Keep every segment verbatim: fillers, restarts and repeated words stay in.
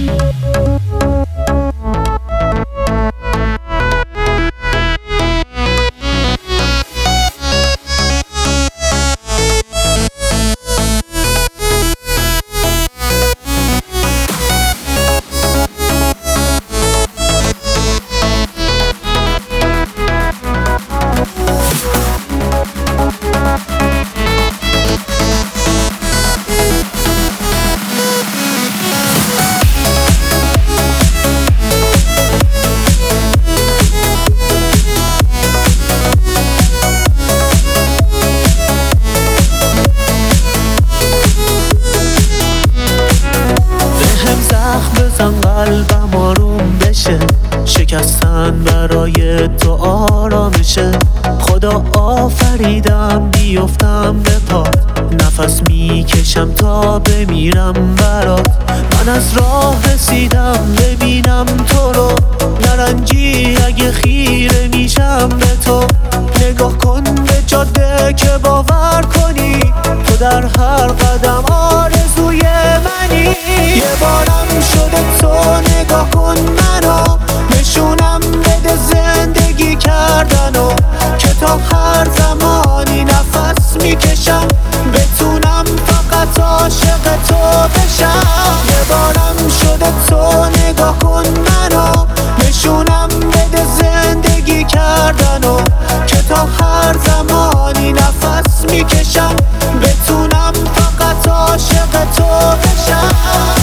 بزن قلبم آروم بشه، شکستن برای تو آرامشه. خدا آفریدم بیفتم به پات، نفس میکشم تا بمیرم برات. من از راه رسیدم ببینم تو رو، نرنجی اگه خیره میشم به تو. نگاه کن به جاده که باور کنی تو در هر قدم آرزوی منی. یه بارم شده تو نگاه کن منو، نشونم بده زندگی کردنو، که تا هر زمانی نفس میکشم بتونم فقط عاشق تو بشم. یه بارم شده تو نگاه کن منو، نشونم بده زندگی کردنو، که تا هر زمانی نفس میکشم بتونم فقط عاشق تو بشم.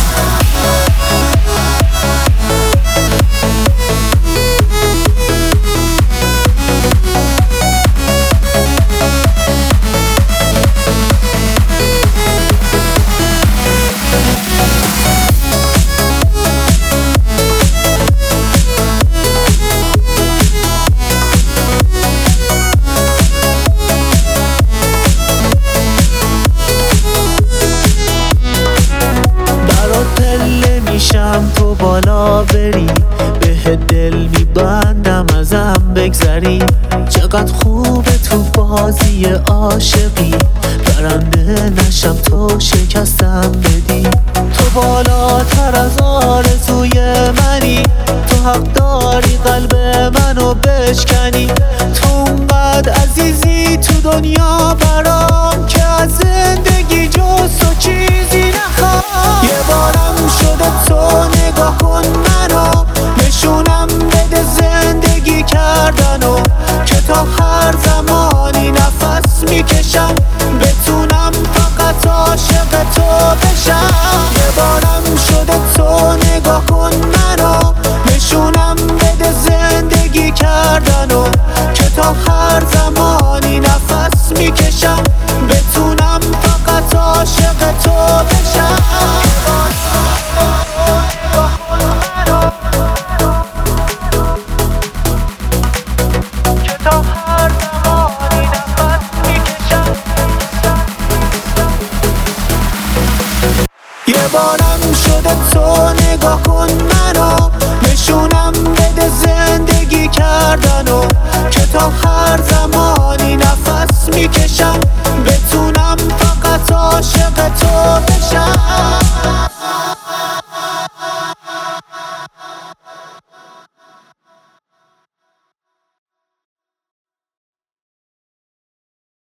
میشم تو بالا بری، به دل میبندم ازم بگذری. چقدر خوبه تو بازی عاشقی، برنده نشم تو شکستم بدی. تو بالاتر از آرزوی منی، تو حق داری قلب منو بشکنی. تو اونقدر عزیزی تو دنیا برام که از زندگی جز تو چیزی نخوام. یه بارم شده تو نگاه کن منو، نشونم بده زندگی کردنو، که تا هر زمانی نفس میکشم بتونم فقط عاشق تو بشم. یه بارم شده تو نگاه کن منو، نشونم بده زندگی کردنو، که تا هر زمانی نفس میکشم بتونم فقط عاشق تو بشم. یه بارم شده تو نگاه کن منو، نشونم بده زندگی کردنو، که تا هر زمانی نفس میکشم